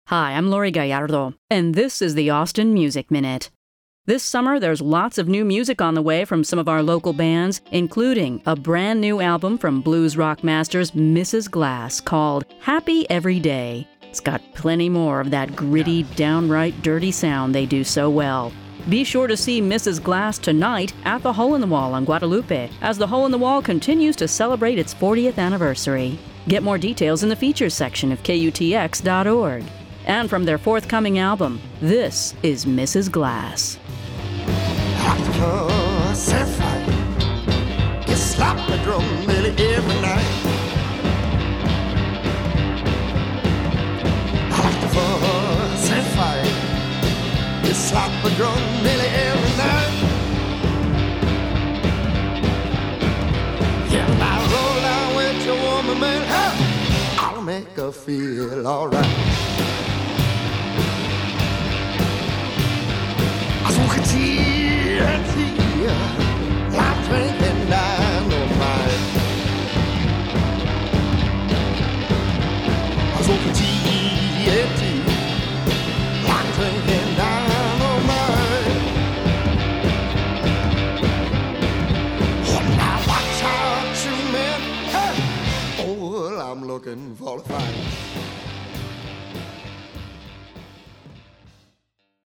Hi, I'm Lori Gallardo, and this is the Austin Music Minute. This summer, there's lots of new music on the way from some of our local bands, including a brand new album from blues rock masters Mrs. Glass called Happy Every Day. It's got plenty more of that gritty, downright dirty sound they do so well. Be sure to see Mrs. Glass tonight at the Hole in the Wall on Guadalupe, as the Hole in the Wall continues to celebrate its 40th anniversary. Get more details in the features section of KUTX.org. And from their forthcoming album, this is Mrs. Glass. You slap the drum nearly every night. After fuss and fight, you slap the drum nearly every night. Yeah, I roll down with your woman, man, I'll make her feel alright. I'm drinking dynamite. I'm smoking TNT. I'm drinking dynamite. And now watch out, you men. Hey! Oh, well, I'm looking for a fight.